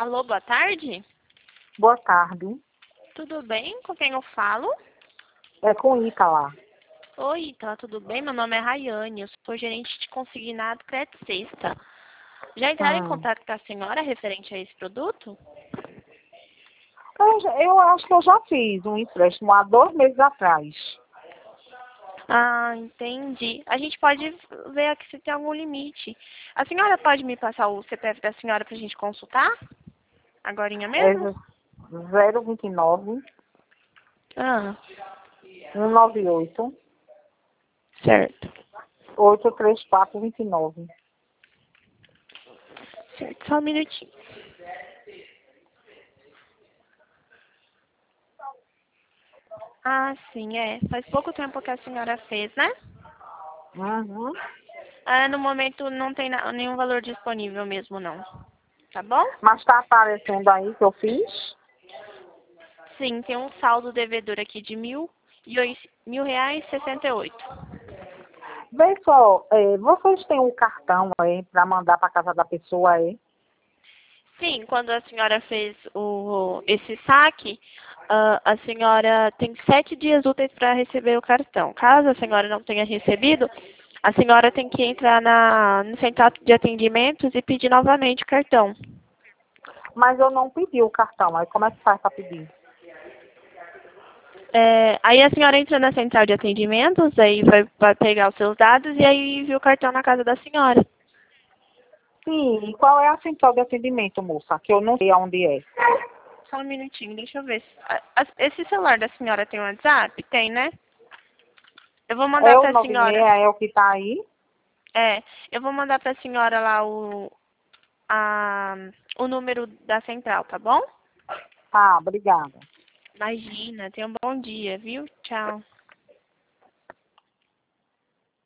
Alô, boa tarde? Boa tarde. Tudo bem? Com quem eu falo? É com Ica lá. Oi, tá tudo bem? Meu nome é Rayane, eu sou gerente de consignado Crédito Sexta. Já entraram em Hum. contato com a senhora referente a esse produto? Eu acho que eu já fiz um empréstimo há 2 meses atrás. Ah, entendi. A gente pode ver aqui se tem algum limite. A senhora pode me passar o CPF da senhora pra gente consultar? Agorinha É mesmo? 029 Ah, 198 certo. 83429. Certo, só um minutinho. Ah, sim, é. Faz pouco tempo que a senhora fez, né? Uhum. Ah, no momento não tem nenhum valor disponível mesmo, não. Tá bom? Mas está aparecendo aí que eu fiz? Sim, tem um saldo devedor aqui de R$ 1.000,68. Vê só, vocês têm um cartão aí para mandar para casa da pessoa aí? Sim, quando a senhora fez esse saque, a senhora tem 7 dias úteis para receber o cartão. Caso a senhora não tenha recebido, a senhora tem que entrar no centro de atendimentos e pedir novamente o cartão. Mas eu não pedi o cartão. Aí como é que faz para pedir? Aí a senhora entra na central de atendimentos, aí vai pegar os seus dados e aí envia o cartão na casa da senhora. Sim, e qual é a central de atendimento, moça? Que eu não sei aonde é. Só um minutinho, deixa eu ver. Esse celular da senhora tem WhatsApp? Tem, né? Eu vou mandar É o para a 96, senhora. é o que está aí? É, eu vou mandar para a senhora lá a, o número da central, tá bom? Tá, obrigada. Imagina, tenha um bom dia, viu? Tchau.